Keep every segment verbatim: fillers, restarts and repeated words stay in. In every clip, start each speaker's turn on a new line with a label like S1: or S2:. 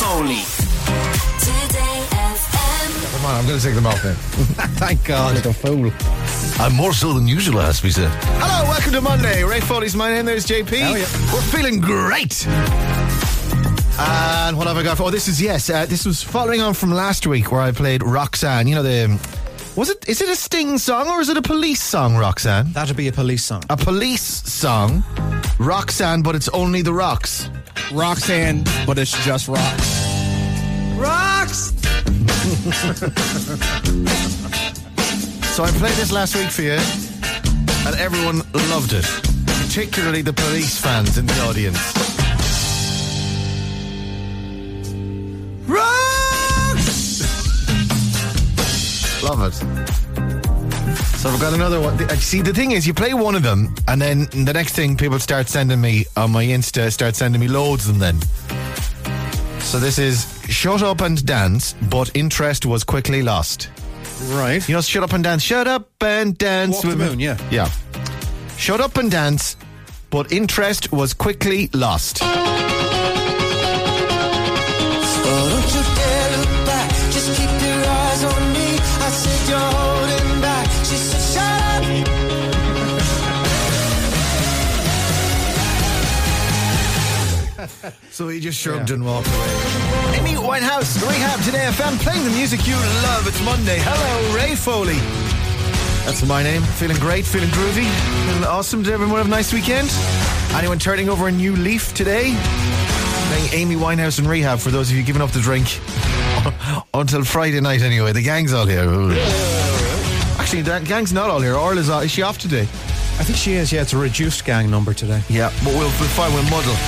S1: Foley.
S2: Today F M.
S3: Come on, I'm going to take them off now.
S4: Thank God.
S3: Like a fool.
S5: I'm more so than usual, has to be said.
S3: Hello, welcome to Monday. Ray Foley's my name. There's J P.
S4: Oh, yeah.
S3: We're feeling great. And what have I got for? Oh, this is, yes, uh, this was following on from last week where I played Roxanne. You know, the. Was it? Is it a Sting song or is it a police song, Roxanne?
S4: That'd be a police song.
S3: A police song. Roxanne, but it's only the rocks.
S4: Roxanne, but it's just rocks.
S3: Rocks! So I played this last week for you, and everyone loved it, particularly the police fans in the audience. Rocks! Love it. So I've got another one. See, the thing is, you play one of them, and then the next thing, people start sending me on my Insta, start sending me loads of them then. So this is Shut Up and Dance, but interest was quickly lost.
S4: Right.
S3: You know, Shut Up and Dance. Shut up and dance.
S4: Walk the
S3: with
S4: moon,
S3: me.
S4: yeah.
S3: Yeah. Shut up and dance, but interest was quickly lost.
S6: Oh, don't you dare look back, just keep your eyes on me. I said you're holding back, she said shut up.
S3: So he just shrugged yeah. and walked away. Amy Winehouse, Rehab, Today F M, playing the music you love. It's Monday. Hello, Ray Foley. That's my name. Feeling great, feeling groovy, feeling awesome. Did everyone have a nice weekend? Anyone turning over a new leaf today? Playing Amy Winehouse and Rehab for those of you giving up the drink until Friday night anyway. The gang's all here. Actually, the gang's not all here. Orla's is she off today?
S4: I think she is, yeah. It's a reduced gang number today.
S3: Yeah, but we'll, we'll find, we'll muddle.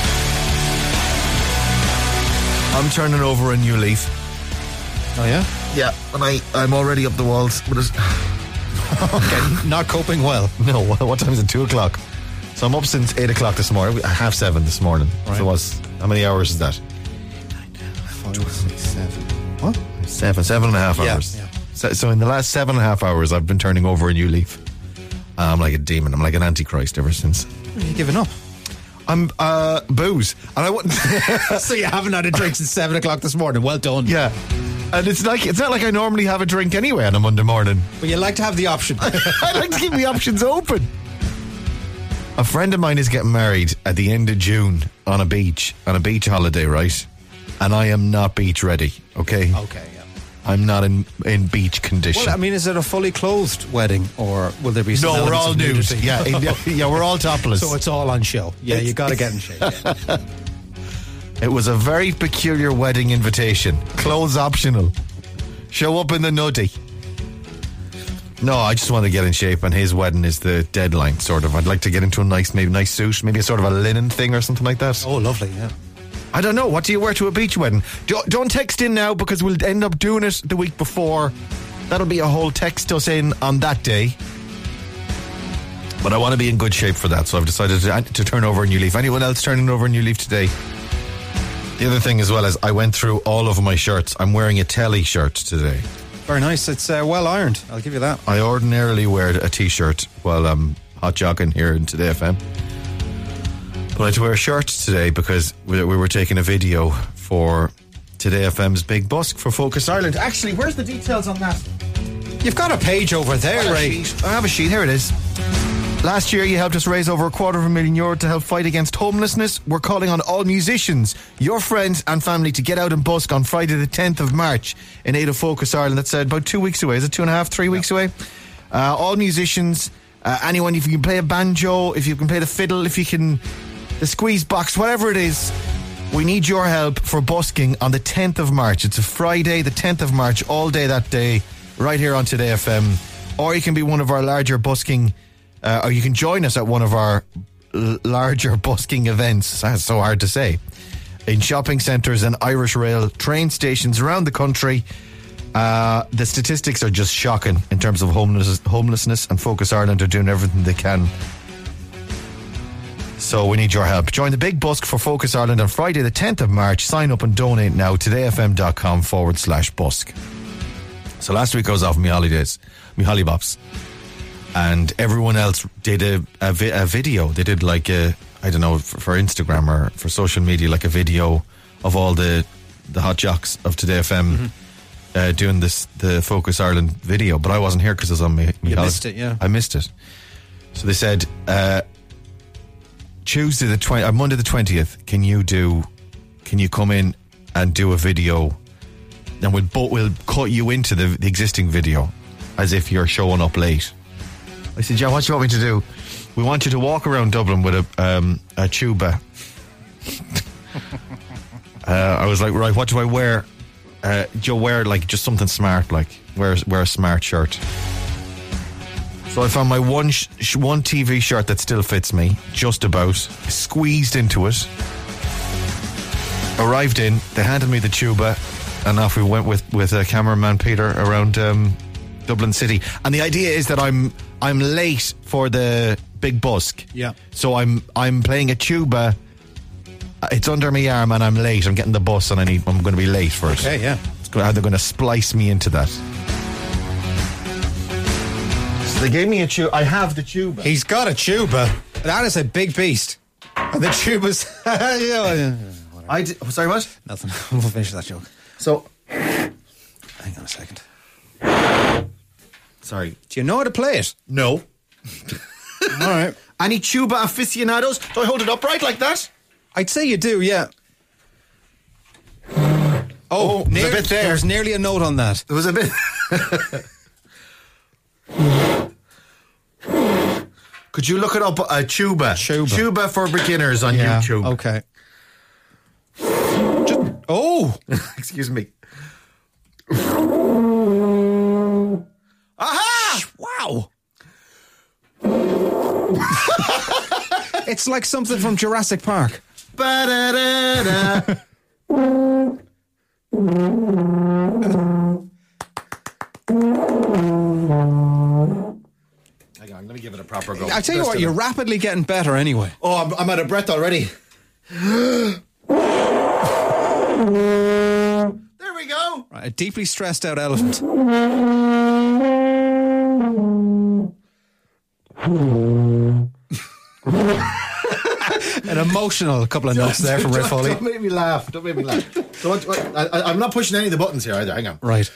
S3: I'm turning over a new leaf.
S4: Oh, yeah?
S3: Yeah, and I, I'm already up the walls. But it's
S4: okay, not coping well.
S3: No, what time is it? Two o'clock. So I'm up since eight o'clock this morning. Half seven this morning. Right. So it was, how many hours is that?
S4: Five, six, seven. What?
S3: Seven, seven and a half
S4: yeah,
S3: hours.
S4: Yeah.
S3: So, so in the last seven and a half hours, I've been turning over a new leaf. I'm like a demon. I'm like an antichrist ever since.
S4: Are you giving up?
S3: I'm uh, booze, and I wouldn't.
S4: So you haven't had a drink since seven o'clock this morning. Well done.
S3: Yeah, and it's like it's not like I normally have a drink anyway on a Monday morning.
S4: But you like to have the option.
S3: I like to keep the options open. A friend of mine is getting married at the end of June on a beach on a beach holiday, right? And I am not beach ready. Okay.
S4: Okay. Yeah.
S3: I'm not in, in beach condition.
S4: Well, I mean, is it a fully clothed wedding, or will there be some
S3: No, we're all nude.
S4: nudity?
S3: Yeah, in, yeah, we're all topless.
S4: So it's all on show. Yeah, it's, you got to get in shape. Yeah.
S3: It was a very peculiar wedding invitation. Clothes optional. Show up in the nutty. No, I just want to get in shape, and his wedding is the deadline, sort of. I'd like to get into a nice, maybe nice suit, maybe a sort of a linen thing or something like that.
S4: Oh, lovely, yeah.
S3: I don't know. What do you wear to a beach wedding? Don't text in now because we'll end up doing it the week before. That'll be a whole text us in on that day. But I want to be in good shape for that, so I've decided to, to turn over a new leaf. Anyone else turning over a new leaf today? The other thing as well is I went through all of my shirts. I'm wearing a Telly shirt today.
S4: Very nice. It's uh, well ironed. I'll give you that.
S3: I ordinarily wear a t-shirt while I'm hot jogging here in Today F M. But I had to wear a shirt today because we, we were taking a video for Today F M's Big Busk for Focus Ireland. Actually, where's the details on that?
S4: You've got a page over there, Ray.
S3: I have a sheet. Here it is. Last year, you helped us raise over a quarter of a million euro to help fight against homelessness. We're calling on all musicians, your friends and family to get out and busk on Friday the tenth of March in aid of Focus Ireland. That's uh, about two weeks away. Is it two and a half, three yeah. weeks away? Uh, all musicians, uh, anyone, if you can play a banjo, if you can play the fiddle, if you can... the squeeze box, whatever it is, we need your help for busking on the tenth of March. It's a Friday, the tenth of March, all day that day, right here on Today F M. Or you can be one of our larger busking, uh, or you can join us at one of our l- larger busking events. That's so hard to say. In shopping centres and Irish Rail train stations around the country. Uh, the statistics are just shocking in terms of homeless- homelessness, and Focus Ireland are doing everything they can. So we need your help. Join the Big Busk for Focus Ireland on Friday the tenth of March. Sign up and donate now. todayfm.com forward slash busk. So last week I was off my holidays, my hollybops. And everyone else did a, a, vi- a video. They did like a, I don't know, for, for Instagram or for social media, like a video of all the the hot jocks of Today F M, mm-hmm. uh, doing this the Focus Ireland video, but I wasn't here because it was on me. me
S4: You
S3: holiday.
S4: missed it, yeah.
S3: I missed it. So they said, uh, Tuesday the twenty, uh, Monday the twentieth. Can you do? Can you come in and do a video? And we'll both we'll cut you into the, the existing video, as if you're showing up late. I said, yeah, what do you want me to do? We want you to walk around Dublin with a um, a tuba. uh, I was like, right, what do I wear? Uh, do you wear like just something smart, like wear wear a smart shirt? So I found my one sh- sh- one T V shirt that still fits me, just about, squeezed into it. Arrived in, they handed me the tuba, and off we went with with uh, cameraman Peter around um, Dublin City. And the idea is that I'm I'm late for the big busk.
S4: Yeah.
S3: So I'm I'm playing a tuba. It's under my arm and I'm late. I'm getting the bus and I need I'm going to be late for it.
S4: Okay, yeah.
S3: It's going, they're going to splice me into that. So they gave me a tuba. I have the tuba.
S4: He's got a tuba. That is a big beast. And the tuba's... yeah, yeah.
S3: I did, sorry, what?
S4: Nothing. We'll finish that joke.
S3: So,
S4: hang on a second.
S3: sorry.
S4: Do you know how to play it?
S3: No.
S4: All right.
S3: Any tuba aficionados? Do I hold it upright like that?
S4: I'd say you do, yeah. Oh,
S3: Oh, there's a bit there.
S4: There's nearly a note on that.
S3: There was a bit. Could you look it up? A tuba.
S4: Tuba.
S3: Tuba for beginners on
S4: Yeah,
S3: YouTube.
S4: okay. Just, oh!
S3: Excuse me. Aha!
S4: Wow! It's like something from Jurassic Park.
S3: Ba-da-da-da. Hang on, I'm going to give it a proper go.
S4: I tell you what, you're rapidly getting better anyway.
S3: Oh, I'm, I'm out of breath already. There we go.
S4: Right, a deeply stressed out elephant. An emotional couple of notes there from Ray
S3: Don't,
S4: Foley.
S3: don't make me laugh. Don't make me laugh. So what, what, I, I'm not pushing any of the buttons here either. Hang on.
S4: Right.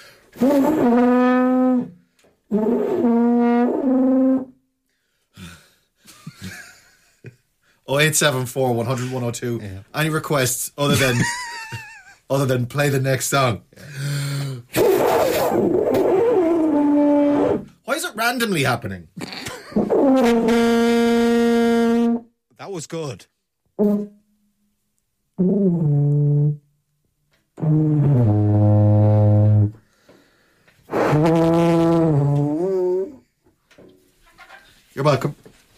S3: oh eight seven four, one hundred, one oh two. Yeah. Any requests other than other than play the next song? Yeah. Why is it randomly happening?
S4: That was good.
S3: You're welcome.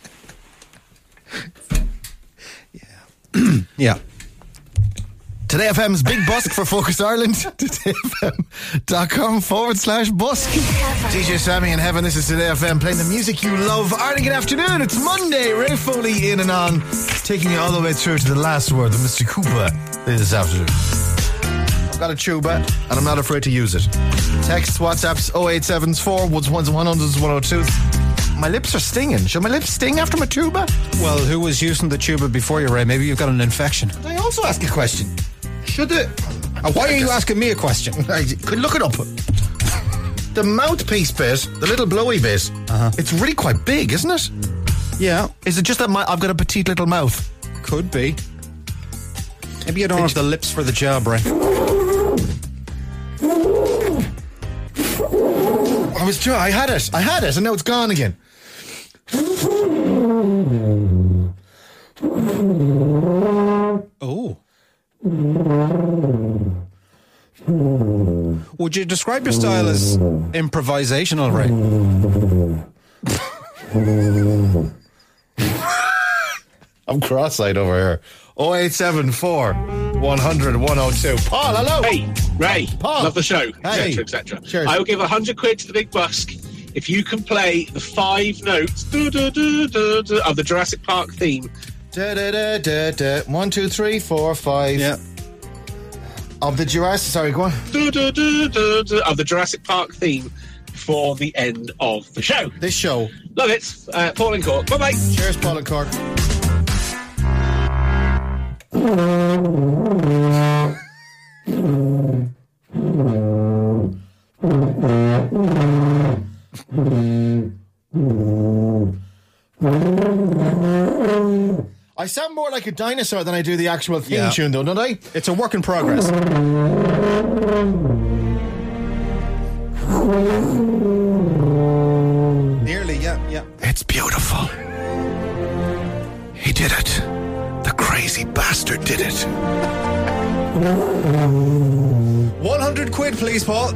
S4: Yeah. Yeah.
S3: Today F M's Big Busk for Focus Ireland. todayfm.com forward slash busk. D J Sammy in heaven. This is Today F M playing the music you love. Ireland, good afternoon. It's Monday. Ray Foley in and on, taking you all the way through to the last word with Mister Cooper this afternoon. I've got a tuba and I'm not afraid to use it. Text, WhatsApps oh eight seven four, ones, ones, one hundreds, one oh twos. My lips are stinging. Should my lips sting after my tuba?
S4: Well, who was using the tuba before you, Ray? Maybe you've got an infection.
S3: Can I also ask a question? Should it...
S4: Uh, why are you asking me a question?
S3: I could look it up. The mouthpiece bit, the little blowy bit, uh-huh. It's really quite big, isn't it?
S4: Yeah.
S3: Is it just that my, I've got a petite little mouth?
S4: Could be. Maybe you don't have the lips for the job, Ray.
S3: I was trying. I had it. I had it, and now it's gone again.
S4: Oh. Would you describe your style as improvisational, Ray?
S3: I'm cross-eyed over here. oh eight seven four, one hundred, one oh two. Paul, hello.
S1: Hey, Ray.
S3: Paul.
S1: Love the show,
S3: Hey.
S1: et cetera, et cetera.
S3: Cheers.
S1: I will give a hundred quid to the Big Busk if you can play the five notes du- du- du- du- du- of the Jurassic Park theme.
S3: Da, da, da, da, da. One, two, three, four, five.
S4: Yeah.
S3: Of the Jurassic... Sorry, go on.
S1: Du- du- du- du- du- Of the Jurassic Park theme for the end of the show.
S3: This show.
S1: Love it. Uh, Paul and Cork. Bye-bye.
S3: Cheers, Paul and Cork. I sound more like a dinosaur than I do the actual theme
S4: Yeah.
S3: tune, though, don't I?
S4: It's a work in progress. Nearly, yeah, yeah.
S5: It's beautiful. He did it. The crazy bastard did it.
S4: one hundred quid, please, Paul.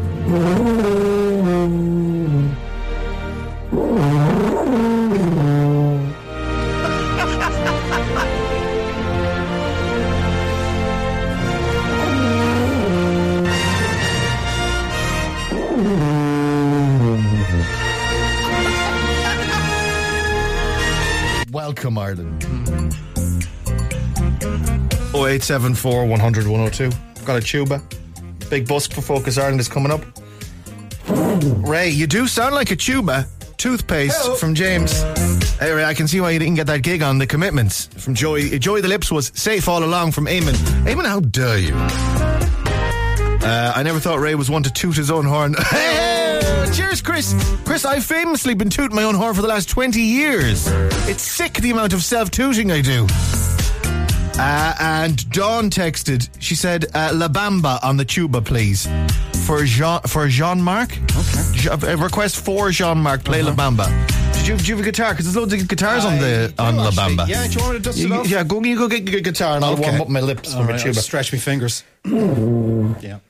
S3: Welcome, Ireland. oh eight seven four, one hundred, one oh two. Got a tuba. Big busk for Focus Ireland is coming up. Ray, you do sound like a tuba. Toothpaste
S4: Hello.
S3: from James. Hey, Ray, I can see why you didn't get that gig on The Commitments. From Joey. Joey the Lips was safe all along from Eamon. Eamon, how dare you? Uh, I never thought Ray was one to toot his own horn. Hey, cheers, Chris. Chris, I've famously been tooting my own horn for the last twenty years. It's sick the amount of self-tooting I do. Uh, and Dawn texted. She said, uh, La Bamba on the tuba, please. For Jean, for Jean-Marc. Okay. A request for Jean-Marc. Play uh-huh. La Bamba. Did you, do you have a guitar? Because there's loads of guitars
S4: I
S3: on the on La
S4: actually,
S3: Bamba.
S4: Yeah, do you want to dust it
S3: You-
S4: off?
S3: Yeah, go, you go get your guitar and I'll
S4: Okay.
S3: warm up my lips
S4: All
S3: with my
S4: right, I'll
S3: tuba.
S4: stretch my fingers. Yeah.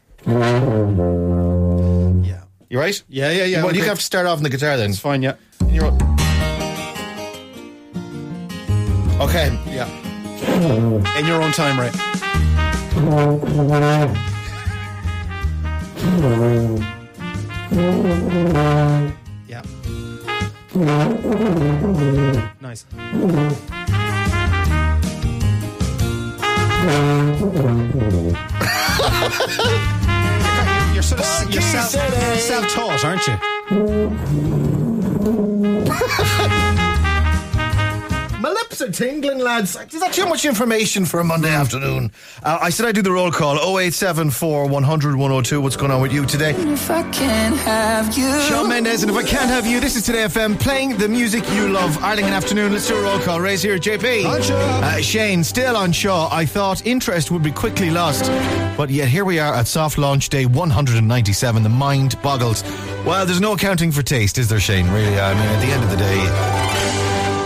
S4: Yeah.
S3: You right?
S4: Yeah, yeah, yeah.
S3: Well, you
S4: okay.
S3: have to start off on the guitar then.
S4: It's fine, yeah.
S3: You're up. Okay.
S4: Yeah. In your own time, Ray. Yeah. Nice. You're sort of you're self, self-taught, aren't you?
S3: My lips are tingling, lads. Is that too much information for a Monday afternoon? Uh, I said I'd do the roll call. oh eight seven four, one hundred, one oh two. What's going on with you today?
S6: If I can't have you.
S3: Shawn Mendes, and if I can't have you, this is Today F M, playing the music you love. Arlington afternoon, let's do a roll call. Ray's here, J P.
S4: On Shaw.
S3: Uh, Shane, still on Shaw. I thought interest would be quickly lost, but yet here we are at soft launch day one hundred ninety-seven. The mind boggles. Well, there's no accounting for taste, is there, Shane? Really, I mean, at the end of the day,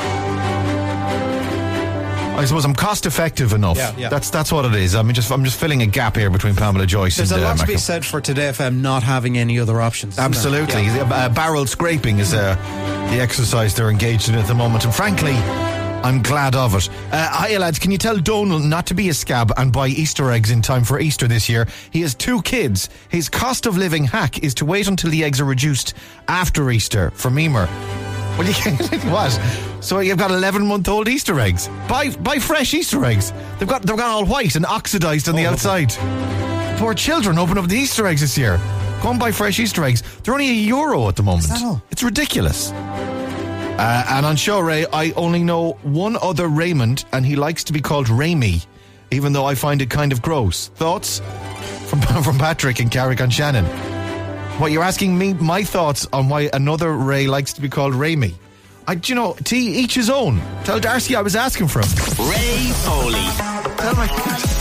S3: I suppose I'm cost effective enough.
S4: Yeah, yeah.
S3: That's that's what it is. I mean, just I'm just filling a gap here between Pamela Joyce
S4: There's a
S3: and uh,
S4: lot to be
S3: Macca.
S4: said for Today F M not having any other options. isn't there?
S3: Absolutely.
S4: Yeah.
S3: Uh, barrel scraping is uh, the exercise they're engaged in at the moment. And frankly, I'm glad of it. Uh, hiya, lads. Can you tell Donal not to be a scab and buy Easter eggs in time for Easter this year? He has two kids. His cost of living hack is to wait until the eggs are reduced after Easter from Emer. Well, you can't. What? So you've got eleven-month-old Easter eggs. Buy buy fresh Easter eggs. They've got they've got all white and oxidized on the
S4: Oh,
S3: outside. Poor children open up the Easter eggs this year. Go and buy fresh Easter eggs. They're only a euro at the moment.
S4: that all?
S3: It's ridiculous. Uh, and on show, Ray, I only know one other Raymond, and he likes to be called Raimi, even though I find it kind of gross. Thoughts from from Patrick and Carrick on Shannon? What, you're asking me my thoughts on why another Ray likes to be called Raimi? I, do you know, to each his own. Tell Darcy I was asking for him.
S7: Ray Foley.
S3: Tell him I,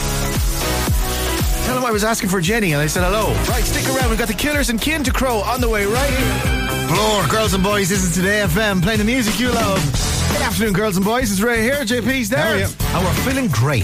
S3: tell him I was asking for Jenny and I said hello. Right, stick around. We've got the Killers and Kin to Crow on the way right here. Floor, girls and boys, this is Today F M, playing the music you love. Good afternoon, girls and boys. It's Ray here. J P's there.
S4: How are you?
S3: And we're feeling great.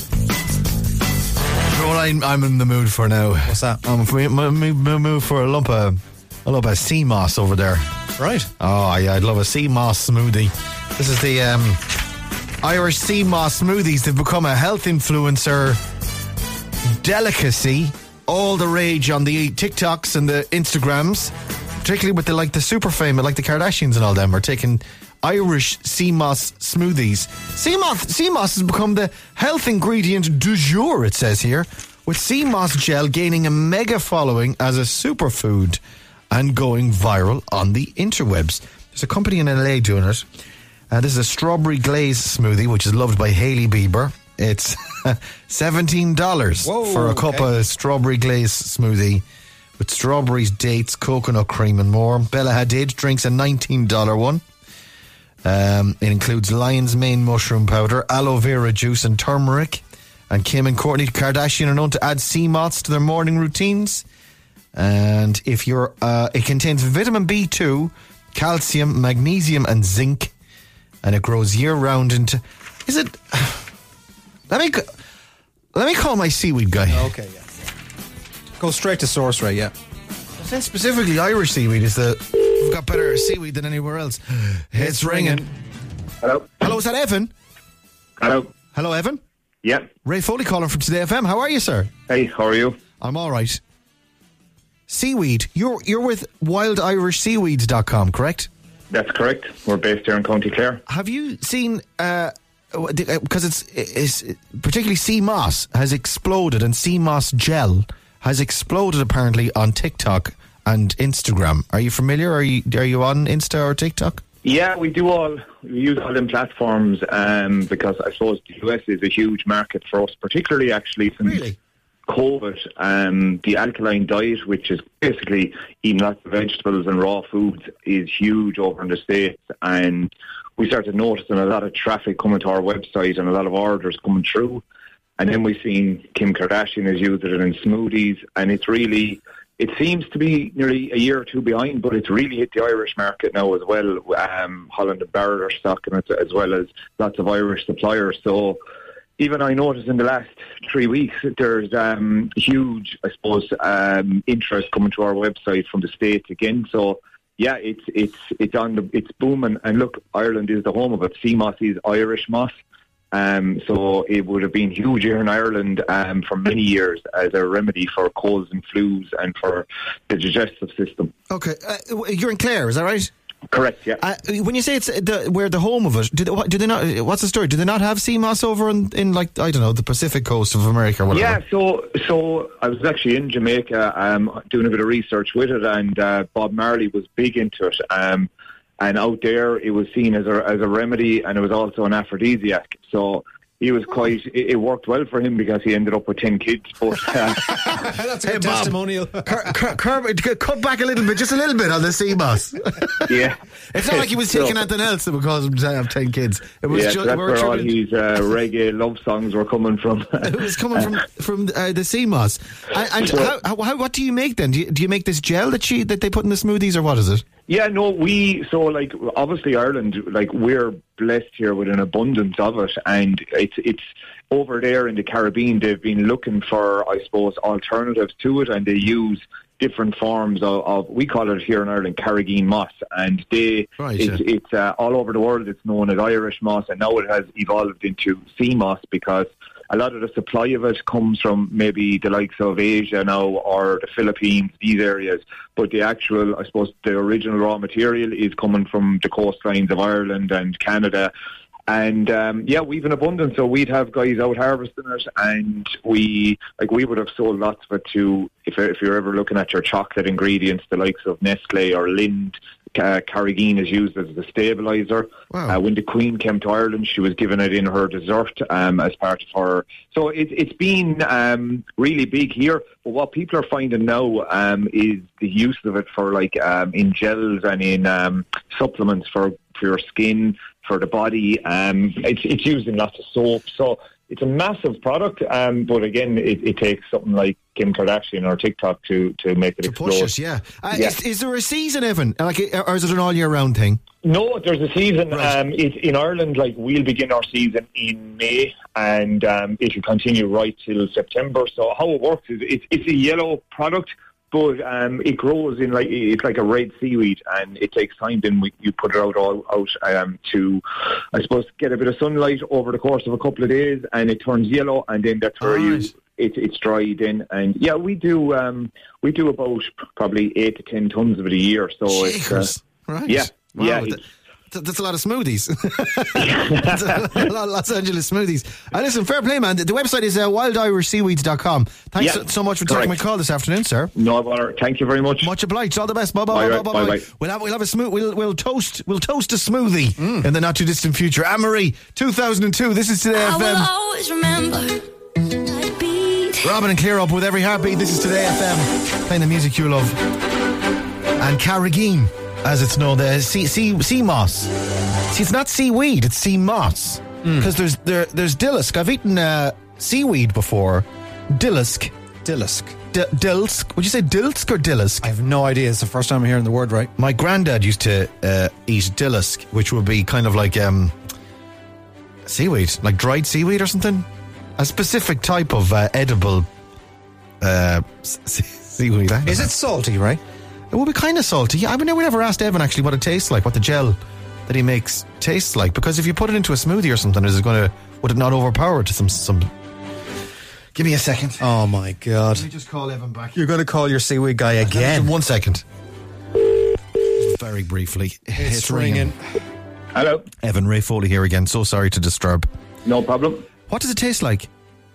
S3: You know what I'm, I'm in the mood for now?
S4: What's that?
S3: I'm in the mood for a lump of, a lump of sea moss over there.
S4: Right.
S3: Oh, yeah, I'd love a sea moss smoothie. This is the um, Irish sea moss smoothies. They've become a health influencer delicacy. All the rage on the TikToks and the Instagrams, particularly with the like the super famous, like the Kardashians and all them, are taking Irish sea moss smoothies. Sea moss, sea moss has become the health ingredient du jour, it says here, with sea moss gel gaining a mega following as a superfood and going viral on the interwebs. There's a company in L A doing it. Uh, this is a strawberry glaze smoothie, which is loved by Hailey Bieber. It's seventeen dollars
S4: Whoa,
S3: for a cup
S4: okay.
S3: of strawberry glaze smoothie with strawberries, dates, coconut cream and more. Bella Hadid drinks a nineteen dollars one. Um, it includes lion's mane mushroom powder, aloe vera juice, and turmeric. And Kim and Kourtney Kardashian are known to add sea moss to their morning routines. And if you're, uh, it contains vitamin B two, calcium, magnesium, and zinc, and it grows year round. Into is it? Let me let me call my seaweed guy.
S4: Okay, yeah. Go straight to source, right? Yeah.
S3: Then specifically, Irish seaweed is the we've got better seaweed than anywhere else. It's ringing.
S7: Hello.
S3: Hello, is that Evan?
S7: Hello.
S3: Hello, Evan.
S7: Yeah.
S3: Ray Foley calling from Today F M. How are you, sir?
S7: Hey, how are you?
S3: I'm all right. Seaweed. You're you're with wild irish seaweeds dot com, correct?
S7: That's correct. We're based here in County Clare.
S3: Have you seen, because uh, it's, it's particularly sea moss has exploded, and sea moss gel has exploded apparently on TikTok and Instagram. Are you familiar? Are you are you on Insta or TikTok?
S7: Yeah, we do all, we use all them platforms um, because I suppose the U S is a huge market for us, particularly actually since
S3: Really?
S7: COVID. Um, the alkaline diet, which is basically eating lots of vegetables and raw foods, is huge over in the States. And we started noticing a lot of traffic coming to our website and a lot of orders coming through. And then we've seen Kim Kardashian has used it in smoothies, and it's really, it seems to be nearly a year or two behind, but it's really hit the Irish market now as well. Um, Holland and Barrett are stocking it, as well as lots of Irish suppliers. So even I noticed in the last three weeks there's um, huge, I suppose, um, interest coming to our website from the States again. So yeah, it's it's it's on the it's booming. And look, Ireland is the home of it. Sea moss is Irish moss. Um, so it would have been huge here in Ireland um, for many years as a remedy for colds and flus and for the digestive system.
S3: Okay, uh, you're in Clare, is that right?
S7: Correct, yeah.
S3: Uh, when you say it's the, we're the home of it, do they, what, do they not? What's the story? Do they not have sea moss over in, in like I don't know the Pacific coast of America or whatever?
S7: Yeah, so so I was actually in Jamaica um, doing a bit of research with it, and uh, Bob Marley was big into it. Um, And out there, it was seen as a as a remedy, and it was also an aphrodisiac. So he was quite. It, it worked well for him because he ended up with ten kids. But uh,
S4: That's a
S3: Hey,
S4: good
S3: Bob.
S4: testimonial.
S3: Cur- cur- cur- cut back a little bit, just a little bit on the sea moss.
S7: yeah,
S3: It's not like he was
S7: So-
S3: taking anything else that would cause him to have ten kids. It was
S7: yeah,
S3: just
S7: so that's
S3: we were
S7: where all
S3: trying-
S7: these uh, reggae love songs were coming from.
S3: It was coming from from uh, the sea moss. And, and
S7: So-
S3: how, how, how, what do you make then? Do you, do you make this gel that she that they put in the smoothies, or what is it?
S7: Yeah, no, we, so like, obviously Ireland, like, we're blessed here with an abundance of it, and it's, it's over there in the Caribbean, they've been looking for, I suppose, alternatives to it, and they use different forms of, of we call it here in Ireland, Carrageen moss, and they,
S3: Right,
S7: it's,
S3: yeah.
S7: it's uh, all over the world, it's known as Irish moss, and now it has evolved into sea moss because a lot of the supply of it comes from maybe the likes of Asia now or the Philippines, these areas. But the actual, I suppose, the original raw material is coming from the coastlines of Ireland and Canada. And um, yeah, we've an abundance, so we'd have guys out harvesting it, and we like we would have sold lots of it to if if you're ever looking at your chocolate ingredients, the likes of Nestle or Lind. Uh, Carrageen is used as a stabiliser.
S3: Wow.
S7: Uh, when the Queen came to Ireland, she was given it in her dessert um, as part of her. So it, it's been um, really big here. But what people are finding now um, is the use of it for like um, in gels and in um, supplements for, for your skin, for the body. Um, it's, it's used in lots of soap. So it's a massive product. Um, but again, it, it takes something like Kim Kardashian or TikTok to, to make it
S3: To
S7: explode.
S3: push us, yeah. Uh,
S7: Yeah.
S3: Is, is there a season, Evan? Like, or is it an all year round thing?
S7: No, there's a season.
S3: Right.
S7: Um, it's in Ireland. Like we'll begin our season in May, and um, it will continue right till September. So how it works is it's, it's a yellow product, but um, it grows in like it's like a red seaweed, and it takes time. Then we, you put it out all out um, to, I suppose, get a bit of sunlight over the course of a couple of days, and it turns yellow, and then that's where you.
S3: Right.
S7: It, it's dried in, and yeah, we do um, we do about probably eight to ten tons of it a year. So it's, uh,
S3: Cheers. Right.
S7: yeah,
S3: Wow,
S7: yeah,
S3: th-
S7: it's-
S3: th- that's a lot of smoothies. That's a lot of Los Angeles smoothies. Uh, listen, fair play, man. The, the website is uh, wild irish seaweeds dot com. Thanks
S7: Yeah,
S3: so, so much for taking
S7: correct.
S3: my call this afternoon, sir.
S7: No bother. Thank you very much.
S3: Much obliged. All the best. Bye bye
S7: Bye,
S3: bye
S7: right.
S3: bye bye.
S7: Bye, bye.
S3: We'll have we'll have a smooth. We'll we'll toast we'll toast a smoothie in the not too distant future. Anne Marie, two thousand two. This is Today
S2: I
S3: F
S2: will
S3: M.
S2: always remember that beat.
S3: Robin and Clear Up with every heartbeat. This is Today F M, playing the music you love. And Carrageen as it's known, the sea, sea, sea moss. See, it's not seaweed, it's sea moss. Because mm. there's there, there's dillisk. I've eaten uh, seaweed before. Dillisk.
S4: Dillisk.
S3: D- dilsk. Would you say dilsk or dillisk?
S4: I have no idea. It's the first time I'm hearing the word right.
S3: My granddad used to uh, eat dillisk, which would be kind of like um, seaweed, like dried seaweed or something. A specific type of uh, edible uh, se- seaweed.
S4: Is it salty, right?
S3: It would be kind of salty. Yeah, I mean, we never asked Evan actually what it tastes like, what the gel that he makes tastes like. Because if you put it into a smoothie or something, is it going to? Would it not overpower it to some some? Give me a second.
S4: Oh my God!
S3: Let me just call Evan back.
S4: You're going to call your seaweed guy again?
S3: One second. Very briefly,
S4: it's, it's ringing. ringing.
S7: Hello,
S3: Evan, Ray Foley here again. So sorry to disturb.
S7: No problem.
S3: What does it taste like?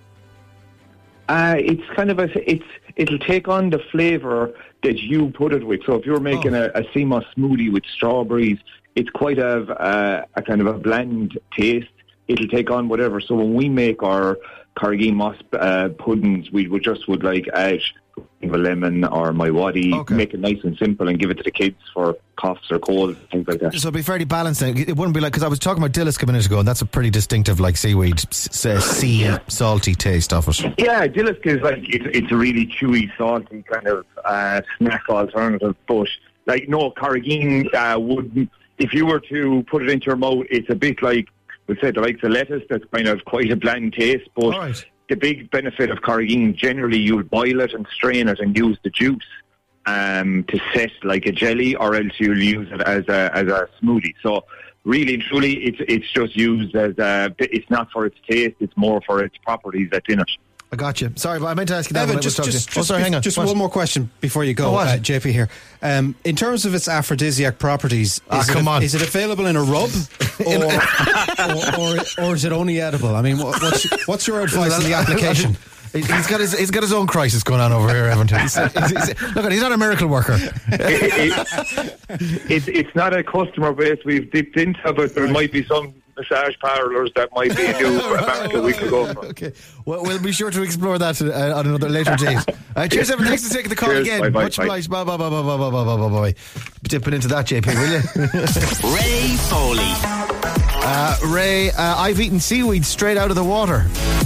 S7: Uh, it's kind of a, it's, it'll take on the flavour that you put it with. So if you're making oh. a, a sea moss smoothie with strawberries, it's quite a, uh, a kind of a bland taste. It'll take on whatever. So when we make our Carrageen moss uh, puddings, we would just would like add a lemon or my waddy, okay. make it nice and simple and give it to the kids for coughs or colds, things like that.
S3: So it'd be fairly balanced then. It wouldn't be like, because I was talking about dillisk a minute ago, and that's a pretty distinctive like seaweed, s- sea yeah. salty taste of it.
S7: Yeah, dillisk is like, it's, it's a really chewy, salty kind of uh, snack alternative, but like no, Carrageen uh, wouldn't, if you were to put it into your mouth, it's a bit like, we said, the likes of lettuce, that's kind of quite a bland taste, but right. the big benefit of Carrageen, generally you would boil it and strain it and use the juice um, to set like a jelly, or else you'll use it as a as a smoothie. So really and truly, it's it's just used as a, it's not for its taste, it's more for its properties that's in it.
S3: I got you. Sorry, but I meant to ask you that.
S4: Evan,
S3: when
S4: just,
S3: I was
S4: just,
S3: just, oh,
S4: just,
S3: sorry, hang on.
S4: Just
S3: what?
S4: one more question before you go,
S3: oh,
S4: uh, J P here. Um, in terms of its aphrodisiac properties,
S3: ah,
S4: is,
S3: come
S4: it,
S3: on.
S4: is it available in a rub, or, or, or, or is it only edible? I mean, what, what's, what's your advice on the application?
S3: He's got his he's got his own crisis going on over here, Evan. He's, he's, he's, look, he's not a miracle worker.
S7: it, it, it, it's not a customer base we've dipped into, but there might be some massage parlours that might be a new market we could go for.
S3: Okay, well, we'll be sure to explore that uh, on another later date. Uh, cheers, Evan. Thanks for taking the call
S7: cheers,
S3: again.
S7: bye, bye,
S3: Much
S7: bye.
S3: obliged. Bye, bye, bye, bye, bye, bye, bye, bye, bye. Dipping into that, J P, will you?
S8: Ray Foley.
S3: Uh, Ray, uh, I've eaten seaweed straight out of the water.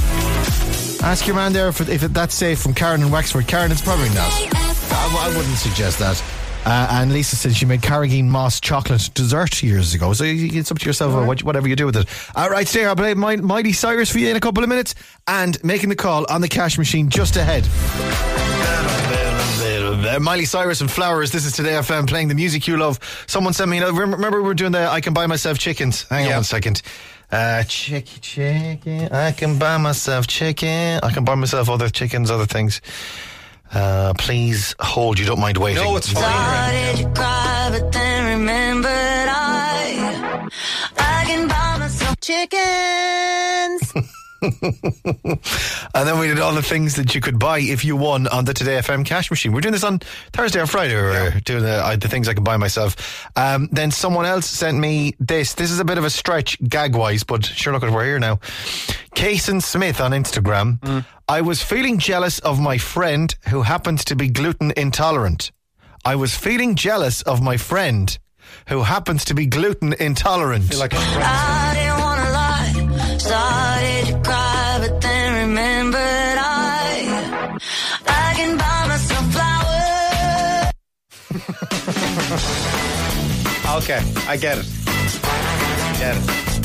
S3: Ask your man there if, it, if it, that's safe from Karen in Wexford. Karen, it's probably not. I, I wouldn't suggest that. Uh, and Lisa said she made Carrageen moss chocolate dessert years ago. So it's up to yourself, right. what, whatever you do with it. All right, stay. I'll play Miley Cyrus for you in a couple of minutes. And making the call on the cash machine just ahead. Miley Cyrus and Flowers. This is Today F M playing the music you love. Someone sent me, you know, remember we were doing the I Can Buy Myself Chickens. Hang yeah. on one second. Uh, chicky chicken, I can buy myself chicken. I can buy myself other chickens, other things. Uh, please hold, you don't mind waiting.
S4: No, it's fine.
S2: Started to cry, but then remembered I I can buy myself chickens.
S3: And then we did all the things that you could buy if you won on the Today F M cash machine. We're doing this on Thursday or Friday. We're yeah. doing the, uh, the things I can buy myself. Um, then someone else sent me this. This is a bit of a stretch gag-wise, but sure, look, we're here now. Kaysen Smith on Instagram. Mm. I was feeling jealous of my friend who happened to be gluten intolerant. I was feeling jealous of my friend who happens to be gluten intolerant.
S4: I feel like a friend.
S2: I didn't want to lie. Started to cry, but then remembered I I can buy myself flowers.
S4: Okay, I get it. Get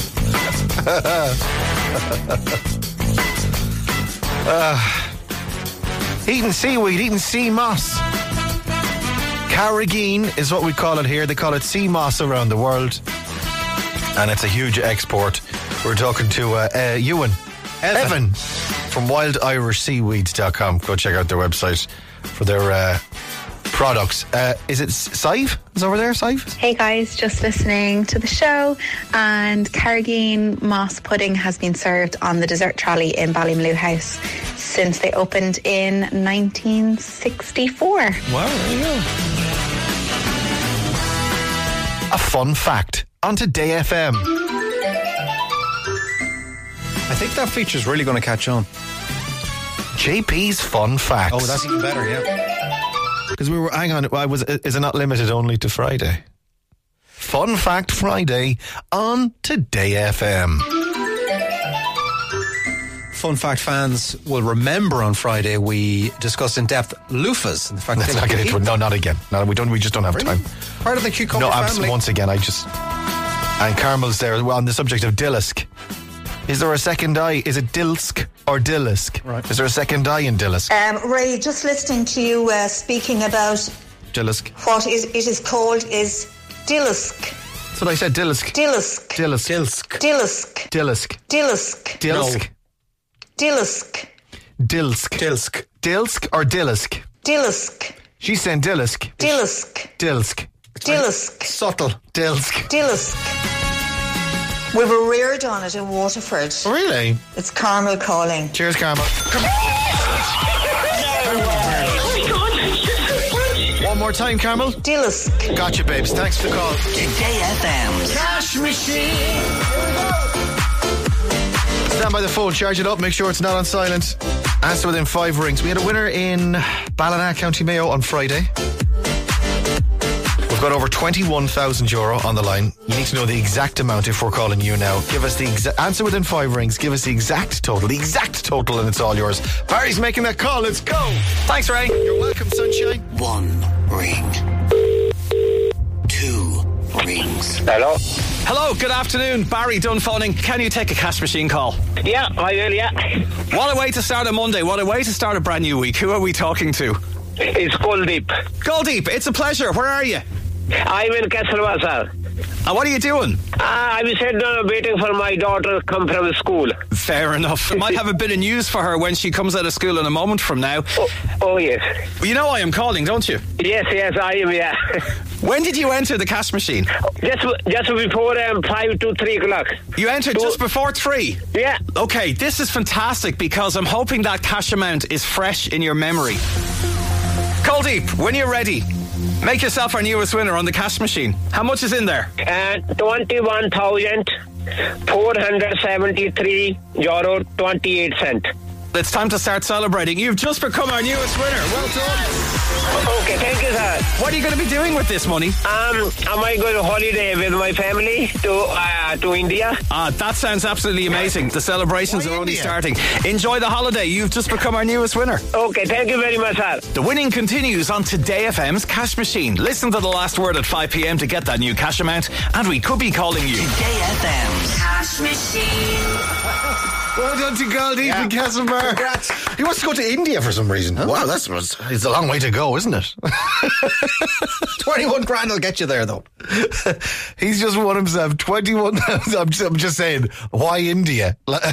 S4: it.
S3: uh, eating seaweed, eating sea moss. Carrageen is what we call it here. They call it sea moss around the world. And it's a huge export. We're talking to uh, uh, Ewan Evan. Evan from wild irish seaweeds dot com. Go check out their website for their uh, products. Uh, is it Sive? Is over there, Sive?
S9: Hey guys, just listening to the show, and Carrageen moss pudding has been served on the dessert trolley in Ballymaloe House since they opened in nineteen sixty-four.
S3: Wow, there you go. A fun fact on Today F M.
S4: I think that feature's really going to catch on.
S3: J P's fun facts.
S4: Oh, that's even better, yeah.
S3: Because we were, hang on, I was, is it not limited only to Friday? Fun Fact Friday on Today F M.
S4: Fun fact fans will remember on Friday we discussed in depth loofahs. In fact,
S3: Let's not get into it. No, not again. No, we don't. We just don't have
S4: Really?
S3: time.
S4: Part of the cucumber
S3: No,
S4: family.
S3: abs- once again, I just. And Carmel's there as well on the subject of Dillisk. Is there a second I? Is it Dilsk or Dillisk?
S4: Right.
S3: Is there a second I in Dillisk?
S8: Um, Ray, just listening to you uh, speaking about
S3: Dillisk.
S8: what is it is called is Dillisk.
S3: That's what I said. Dillisk.
S8: Dillisk.
S3: Dillisk.
S4: Dilsk.
S8: Dillisk.
S3: Dillisk.
S8: Dillisk.
S3: Dilsk.
S8: Dillisk.
S3: Dilsk.
S4: Dilsk.
S3: Dilsk or Dillisk?
S8: Dillisk.
S3: She's saying Dillisk.
S8: Dillisk.
S3: Dilsk.
S8: Dillisk.
S4: Subtle.
S3: Dilsk.
S8: Dillisk. We were reared on it in Waterford.
S3: Really?
S8: It's Carmel calling.
S3: Cheers, Carmel. One more time, Carmel.
S8: Dillisk.
S3: Gotcha, babes. Thanks for the call.
S2: Today F M's
S3: Cash machine. Stand by the phone, charge it up, make sure it's not on silent. Answer within five rings. We had a winner in Ballina, County Mayo on Friday. We've got over twenty-one thousand euro on the line. You need to know the exact amount if we're calling you now. Give us the exa- answer within five rings. Give us the exact total, the exact total, and it's all yours. Barry's making that call. Let's go.
S10: Thanks, Ray.
S3: You're welcome, sunshine.
S2: one ring, two rings.
S10: Hello. Hello, good afternoon. Barry Dunn phoning. Can you take a cash machine call?
S11: Yeah, I will, yeah.
S10: What a way to start a Monday. What a way to start a brand new week. Who are we talking to?
S11: It's Golddeep.
S10: Golddeep, it's a pleasure. Where are you?
S11: I'm in Castlewasser.
S10: And what are you doing?
S11: Uh, I was sitting down waiting for my daughter to come from school.
S10: Fair enough. I might have a bit of news for her when she comes out of school in a moment from now.
S11: Oh, oh yes.
S10: You know I am calling, don't you?
S11: Yes, yes, I am, yeah.
S10: When did you enter the cash machine?
S11: Just just before um, five to three o'clock.
S10: You entered
S11: So-
S10: just before three?
S11: Yeah.
S10: Okay, this is fantastic because I'm hoping that cash amount is fresh in your memory. Golddeep, when you're ready, make yourself our newest winner on the cash machine. How much is in there?
S11: And twenty-one thousand four hundred seventy-three euro twenty-eight cent.
S10: It's time to start celebrating. You've just become our newest winner. Well done.
S11: Okay, thank you, sir.
S10: What are you going to be doing with this money?
S11: Um, I might go on holiday with my family to uh, to India.
S10: Ah, that sounds absolutely amazing. The celebrations
S3: Why
S10: are only
S3: India?
S10: starting. Enjoy the holiday. You've just become our newest winner.
S11: Okay, thank you very much, sir.
S10: The winning continues on Today F M's Cash Machine. Listen to the last word at five p.m. to get that new cash amount, and we could be calling you.
S2: Today F M's Cash Machine.
S3: Well done to Goldie from Castlebar. Congrats. He wants to go to India for some reason. Wow, that's it's a long way to go, isn't it?
S4: twenty-one grand will get you there, though.
S3: He's just won himself twenty-one thousand. I'm just, I'm just saying, why India?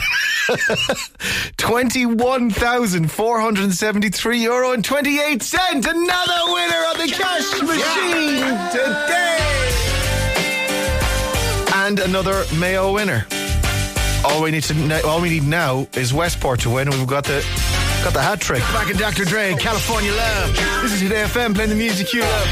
S3: twenty-one thousand four hundred seventy-three euro and twenty-eight cents. Another winner on the cash machine today. And another Mayo winner. All we need to kn- all we need now is Westport to win, and we've got the got the hat trick. Back in Doctor Dre, California Love. This is Today F M playing the music you love.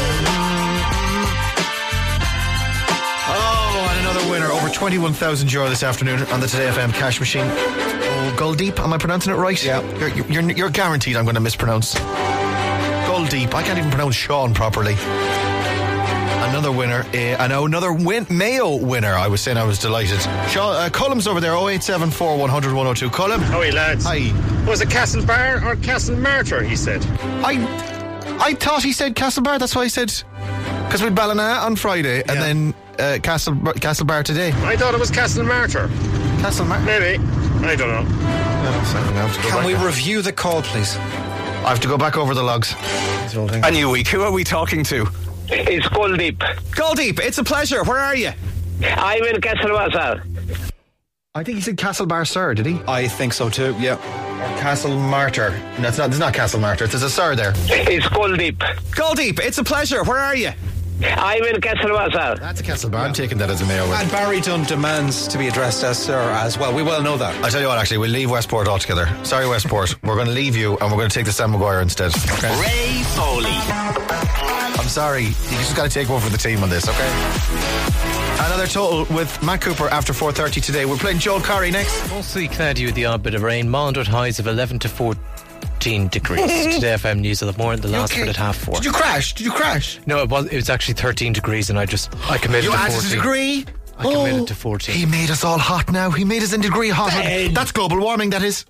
S3: Oh, and another winner, over twenty-one thousand euro this afternoon on the Today F M cash machine. Oh, Golddeep, am I pronouncing it right?
S4: Yeah.
S3: You're, you're, you're guaranteed I'm going to mispronounce. Golddeep, I can't even pronounce Sean properly. Another winner, uh, I know another win- Mayo winner. I was saying I was delighted. Sean, uh, Cullum's over there, oh eight seven four one hundred one oh two. Cullum.
S12: How are you, lads?
S3: Hi.
S12: Was it Castlebar or Castlemartyr, he said?
S3: I I thought he said Castlebar, that's why I said, because we had Ballina on Friday and
S12: Yeah.
S3: then uh, Castle Castlebar today.
S12: I thought it was Castlemartyr.
S3: Castlebar?
S12: Maybe. I don't know.
S4: Can we review the call, please?
S3: I have to go back over the logs.
S10: A new week. Who are we talking to?
S11: It's Golddeep.
S10: Golddeep, it's a pleasure. Where are you?
S11: I'm in Castlewasser.
S3: I think he said Castlebar Sir, did he?
S4: I think so too, yeah.
S3: Or Castle Martyr. No, it's not, it's not Castle Martyr. There's a Sir there.
S11: It's Golddeep.
S10: Golddeep, it's a pleasure. Where are you?
S11: I'm in Castlewasser.
S3: That's a Castlebar. I'm taking that as a Mayo winner.
S4: And Barry Dunn demands to be addressed as Sir as well. We well know that.
S3: I tell you what, actually, we'll leave Westport altogether. Sorry, Westport. We're going to leave you and we're going to take the Sam Maguire instead. Okay?
S2: Ray Foley.
S3: I'm sorry. You just got to take one for the team on this, okay? Another total with Matt Cooper after four thirty today. We're playing Joel Corry next.
S13: Mostly cloudy with the odd bit of rain. Moderate highs of eleven to fourteen. thirteen degrees. Today F M News will have more in the last
S3: okay?
S13: bit at half four.
S3: Did you crash? Did you crash?
S13: No, it was. It was actually thirteen degrees, and I just I committed
S3: You
S13: to
S3: added
S13: fourteen.
S3: a degree?
S13: I committed
S3: Oh,
S13: to fourteen.
S3: He made us all hot now. He made us in degree hot.
S4: Ben.
S3: That's global warming, that is.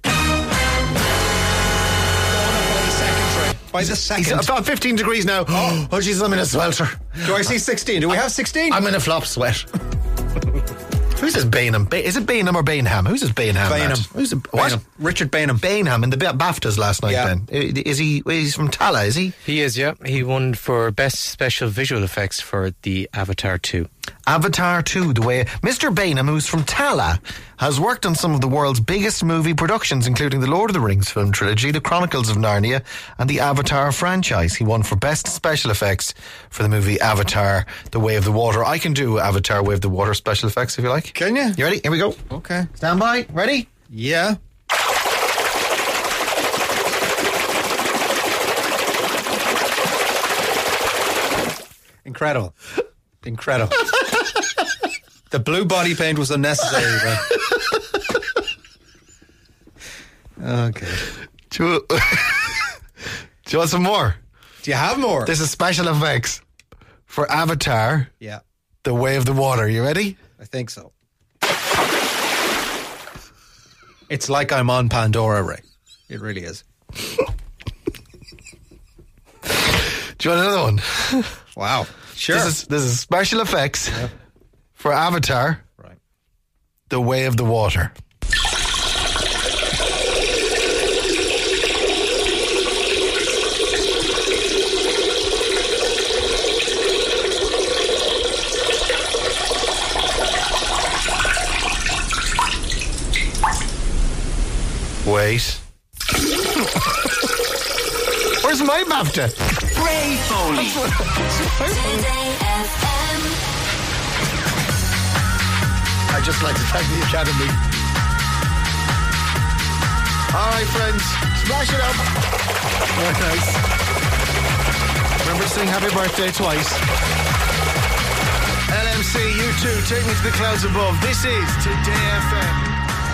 S4: By the second.
S3: He's about fifteen degrees now. Oh, oh Jesus, I'm in a swelter.
S4: Do I see sixteen? Do we have sixteen?
S3: I'm in a flop sweat. Who's this Bainham? Ba- is it Bainham or Bainham? Who's this Bainham?
S4: Bainham.
S3: lad? Who's it? What?
S4: Bainham. Richard Bainham.
S3: Bainham in the B- BAFTAs last night,
S4: Yeah.
S3: Ben. Is he, he's from Tala, is he?
S13: He is, yeah. He won for Best Special Visual Effects for the Avatar two.
S3: Avatar two, the way... Mister Bainham, who's from Tala, has worked on some of the world's biggest movie productions, including the Lord of the Rings film trilogy, the Chronicles of Narnia, and the Avatar franchise. He won for Best Special Effects for the movie Avatar, The Way of the Water. I can do Avatar, Way of the Water special effects, if you like.
S4: Can you?
S3: You ready? Here we go.
S4: Okay.
S3: Stand by. Ready?
S4: Yeah. Incredible. Incredible. The blue body paint was unnecessary, right? Okay.
S3: Do you, do you want some more?
S4: Do you have more?
S3: This is special effects for Avatar,
S4: Yeah,
S3: The Way of the Water. You ready?
S4: I think so. It's like I'm on Pandora, Ray. It really is.
S3: Do you want another one?
S4: Wow. Sure.
S3: This is, this is special effects
S4: Yeah.
S3: for Avatar,
S4: Right.
S3: The Way of the Water. Wait. Where's my BAFTA?
S2: Ray Foley. Today F M.
S3: I just like to thank the Academy. All right, friends, smash it up. Very nice. Remember to sing Happy Birthday twice. L M C, you too. Take me to the clouds above. This is Today F M.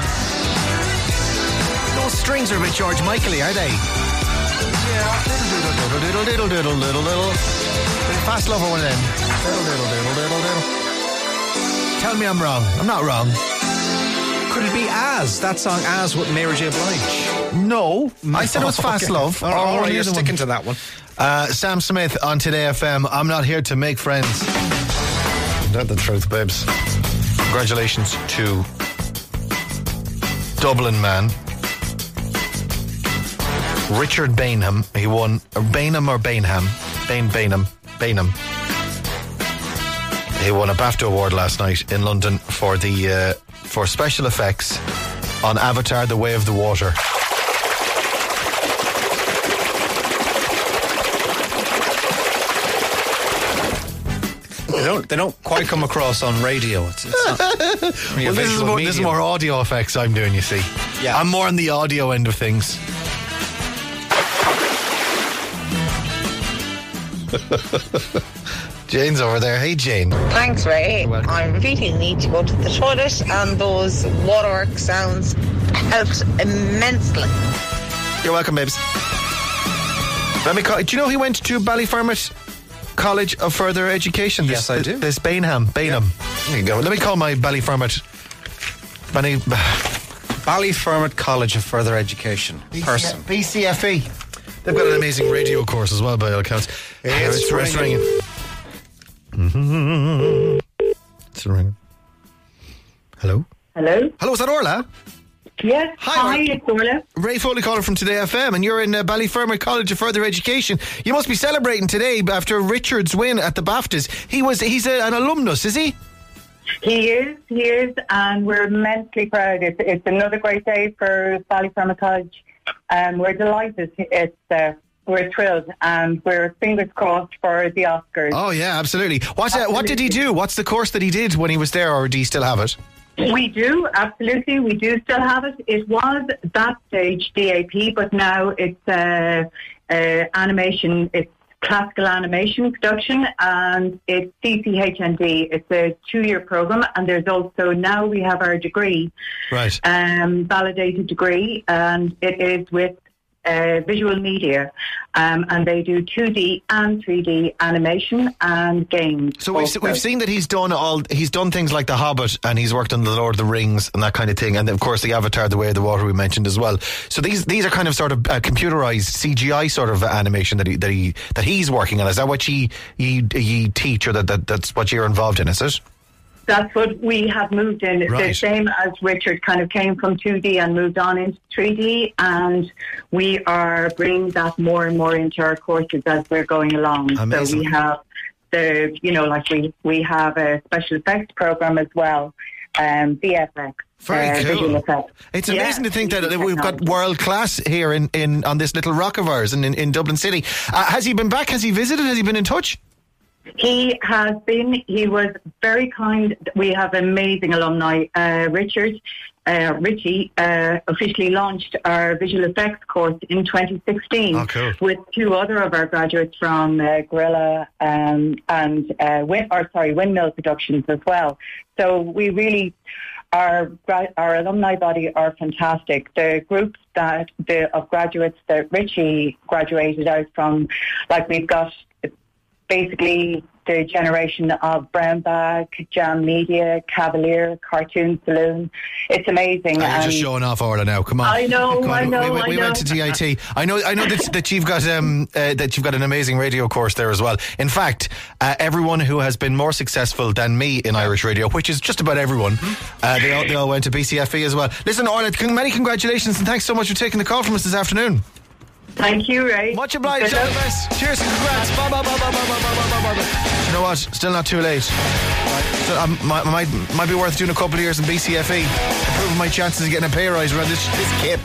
S3: Those strings are a bit George Michael-y, are they? Yeah. Diddle diddle diddle diddle diddle diddle. Fast love or one of them. Diddle diddle diddle diddle diddle. Tell me I'm wrong. I'm not wrong.
S4: Could it be As? That song As with Mary J. Blige?
S3: No. I said it was Fast
S4: Okay.
S3: Love.
S4: All right, all right,
S3: the
S4: you're
S3: other
S4: sticking
S3: one.
S4: to that one.
S3: Uh, Sam Smith on Today F M. I'm not here to make friends. That's the truth, babes. Congratulations to Dublin man Richard Bainham. He won, or Bainham or Bainham? Bain Bainham. Bainham. He won a BAFTA award last night in London for the uh, for special effects on Avatar: The Way of the Water.
S4: They don't. They don't quite come across on radio. It's, it's not really a
S3: Well, this is,
S4: visual
S3: more, this is
S4: medium.
S3: more audio effects I'm doing, you see.
S4: Yeah.
S3: I'm more on the audio end of things. Jane's over there. Hey, Jane.
S14: Thanks, Ray. I really need to go to the toilet, and those waterworks sounds helped immensely.
S3: You're welcome, babes. Let me call. Do you know he went to Ballyfermot College of Further Education? This,
S4: Yes, I do.
S3: This Bainham. Bainham. There you go. Let me call my Ballyfermot. Benny.
S4: Ballyfermot College of Further Education. Person.
S3: B C F E. They've got an amazing radio course as well, by all accounts.
S4: It's
S3: it's
S4: ringing.
S3: ringing. Mm-hmm. It's ringing. Hello?
S15: Hello?
S3: Hello, is that Orla?
S15: Yes.
S3: Hi,
S15: Hi, it's Orla.
S3: Ray Foley calling from Today F M, and you're in uh, Ballyfermot College of Further Education. You must be celebrating today after Richard's win at the BAFTAs. He was, he's a, an alumnus, is he?
S15: He is, he is, and we're immensely proud. It's, it's another great day for Ballyfermot College. Um, we're delighted. It's uh, we're thrilled, and we're fingers crossed for the Oscars.
S3: Oh, yeah, absolutely. What, uh, what did he do? What's the course that he did when he was there, or do you still have it?
S15: We do, absolutely. We do still have it. It was at that stage D A P, but now it's uh, uh, animation. It's classical animation production, and it's C C H N D. It's a two-year program, and there's also now we have our degree,
S3: Right.
S15: um, validated degree, and it is with uh, visual media, um, and they do two D and three D animation and games.
S3: So we've,
S15: also.
S3: we've seen that he's done all he's done things like The Hobbit, and he's worked on The Lord of the Rings and that kind of thing, and of course the Avatar: The Way of the Water we mentioned as well. So these these are kind of sort of uh, computerized C G I sort of animation that he that he that he's working on. Is that what you you, you teach, or that, that that's what you're involved in? Is it?
S15: That's what we have moved in.
S3: Right.
S15: The same as Richard kind of came from two D and moved on into three D, and we are bringing that more and more into our courses as we're going along.
S3: Amazing.
S15: So we have the, you know, like we, we have a special effects program as well, um, V F X.
S3: Very
S15: uh,
S3: cool.
S15: visual effects.
S3: It's
S15: Yeah,
S3: amazing to think that
S15: technology.
S3: we've got world class here in, in on this little rock of ours in, in, in Dublin City. Uh, has he been back? Has he visited? Has he been in touch?
S15: He has been. He was very kind. We have amazing alumni. Uh, Richard, uh, Richie, uh, officially launched our visual effects course in twenty sixteen
S3: Oh, cool.
S15: with two other of our graduates from uh, Gorilla um, and uh, Win- or sorry, Windmill Productions as well. So we really. Our gra- our alumni body are fantastic. The groups that the of graduates that Richie graduated out from, like we've got basically the generation of Brown Bag, Jam Media, Cavalier, Cartoon Saloon. It's amazing.
S3: Oh, you're just
S15: And
S3: showing off, Orla. Now, come on.
S15: I know,
S3: Come on.
S15: I know,
S3: We, we,
S15: I
S3: we
S15: know.
S3: went to D I T. I know. I know that, that you've got um uh, that you've got an amazing radio course there as well. In fact, uh, everyone who has been more successful than me in Irish radio, which is just about everyone, uh, they all they all went to B C F E as well. Listen, Orla, con- many congratulations and thanks so much for taking the call from us this afternoon.
S15: Thank you, Ray.
S3: Much obliged.
S15: Good
S3: All the
S15: luck.
S3: best. Cheers. Congrats. Bye, bye, bye, bye, bye, bye, bye, bye, bye. You know what? Still not too late. So, um, might, might might be worth doing a couple of years in B C F E, improving my chances of getting a pay rise around this this kip.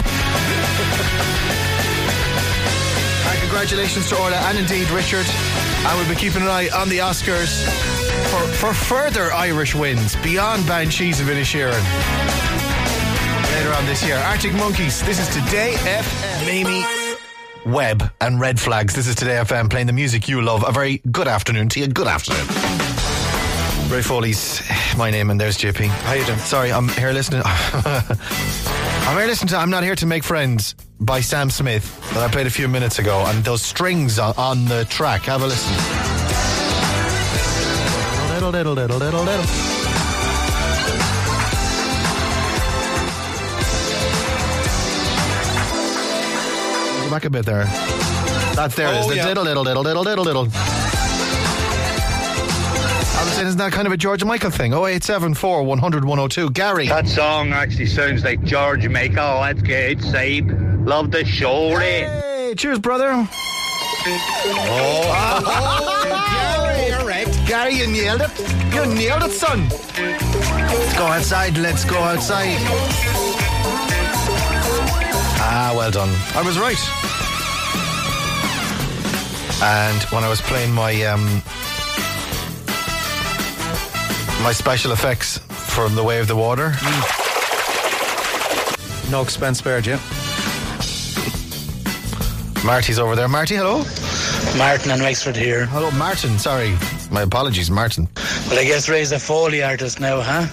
S3: Uh, congratulations to Orla and indeed Richard. And we'll be keeping an eye on the Oscars for, for further Irish wins beyond Banshees of Inisherin later on this year. Arctic Monkeys. This is Today F M. Mamie Webb and Red Flags. This is Today F M, playing the music you love. A very good afternoon to you. Good afternoon. Ray Foley's my name, and there's J P. How you doing? Sorry, I'm here listening. I'm here listening to I'm Not Here to Make Friends by Sam Smith that I played a few minutes ago, and those strings on, on the track. Have a listen. Little, little, little, little, little. Go back a bit there. That's there.
S4: Oh,
S3: it is. The
S4: yeah.
S3: diddle, diddle, diddle, diddle, diddle, diddle. I was saying, isn't that kind of a George Michael thing? oh eight seven four, one hundred, one oh two. Gary.
S16: That song actually sounds like George Michael. Oh, that's good, Sabe. Love the show, eh?
S3: Hey, cheers, brother.
S4: Oh,
S3: Gary, you're right. Gary, you nailed it. You nailed it, son. Let's go outside. Let's go outside. Ah, well done. I was right. And when I was playing my um, my special effects from The Way of the Water,
S4: mm. No expense spared, yeah.
S3: Marty's over there. Marty, hello.
S17: Martin and Wexford here.
S3: Hello, Martin. Sorry, my apologies, Martin.
S17: Well, I guess Ray's a Foley artist now, huh?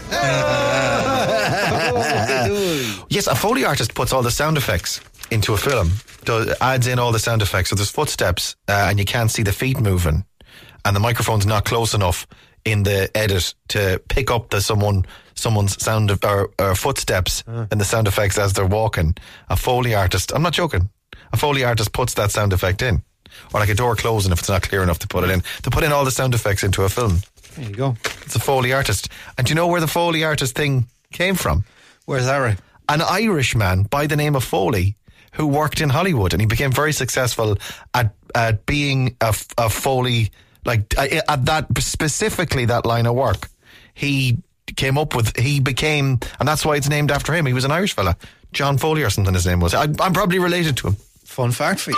S3: Yes, a Foley artist puts all the sound effects into a film, does, adds in all the sound effects. So there's footsteps, uh, and you can't see the feet moving, and the microphone's not close enough in the edit to pick up the someone someone's sound of, or, or footsteps uh. and the sound effects as they're walking. A Foley artist, I'm not joking, a Foley artist puts that sound effect in, or like a door closing if it's not clear enough to put it in. To put in all the sound effects into a film.
S4: There you go.
S3: It's a Foley artist. And do you know where the Foley artist thing came from?
S4: Where's that, right?
S3: An Irishman by the name of Foley who worked in Hollywood, and he became very successful at at being a, a Foley, like at that specifically that line of work. He came up with, he became, and that's why it's named after him. He was an Irish fella, John Foley or something his name was. I, I'm probably related to him.
S4: Fun fact for you.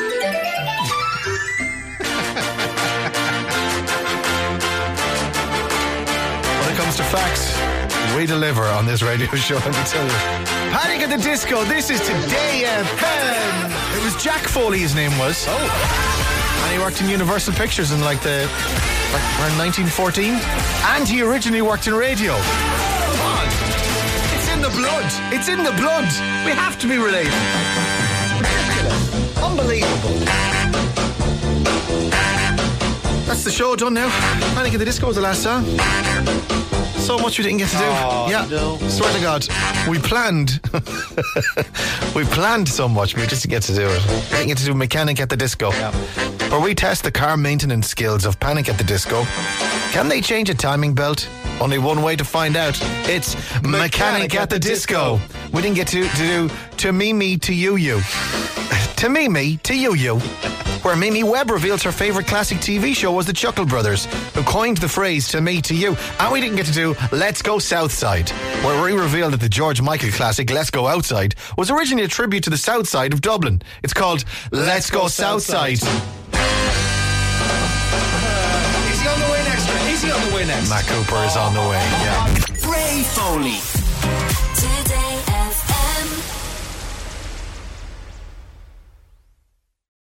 S3: When it comes to facts, we deliver on this radio show, let me tell you. Panic at the Disco, this is Today F M. It was Jack Foley, his name was. Oh. And he worked in Universal Pictures in like the, like around nineteen fourteen. And he originally worked in radio. Come on. It's in the blood. It's in the blood. We have to be related. Ridiculous. Unbelievable. That's the show done now. Panic at the Disco was the last song. So much we didn't get to do.
S4: Oh,
S3: yeah,
S4: no.
S3: Swear to God, we planned. we planned so much, but we just didn't get to do it. We didn't get to do Mechanic at the Disco,
S4: Yeah.
S3: where we test the car maintenance skills of Panic at the Disco. Can they change a timing belt? Only one way to find out. It's Mechanic, Mechanic at the, the Disco. Disco. We didn't get to, to do To Me Me To You You. To Me Me To You You. Where Mimi Webb reveals her favourite classic T V show was The Chuckle Brothers, who coined the phrase "to me, to you." And we didn't get to do Let's Go Southside, where we revealed that the George Michael classic Let's Go Outside was originally a tribute to the south side of Dublin. It's called Let's, Let's Go, Go Southside. Southside.
S4: Is he on the way next? Is he on the way next?
S3: Matt Cooper is on the way, yeah.
S18: Ray Foley.